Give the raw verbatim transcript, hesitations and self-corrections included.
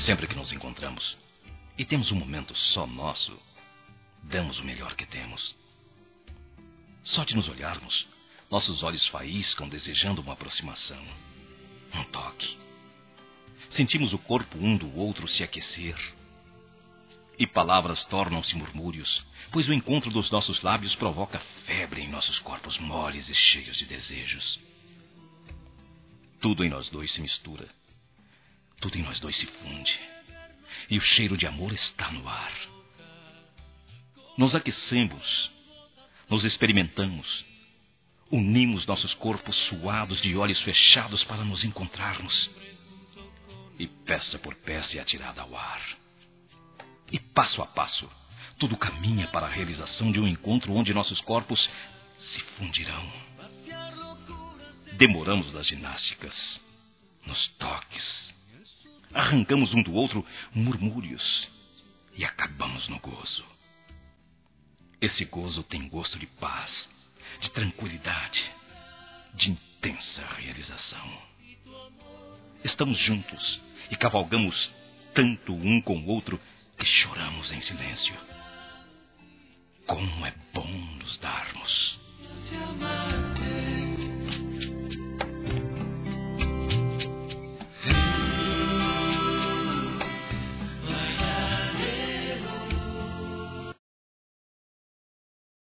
Sempre que nos encontramos e temos um momento só nosso, damos o melhor que temos. Só de nos olharmos, nossos olhos faíscam desejando uma aproximação, um toque. Sentimos o corpo um do outro se aquecer. E palavras tornam-se murmúrios, pois o encontro dos nossos lábios provoca febre em nossos corpos moles e cheios de desejos. Tudo em nós dois se mistura. Tudo em nós dois se funde. E o cheiro de amor está no ar. Nos aquecemos, nos experimentamos, unimos nossos corpos suados de olhos fechados para nos encontrarmos. E peça por peça é atirada ao ar. E passo a passo, tudo caminha para a realização de um encontro onde nossos corpos se fundirão. Demoramos nas ginásticas, nos toques. Arrancamos um do outro murmúrios e acabamos no gozo. Esse gozo tem gosto de paz, de tranquilidade, de intensa realização. Estamos juntos e cavalgamos tanto um com o outro que choramos em silêncio. Como é bom nos darmos.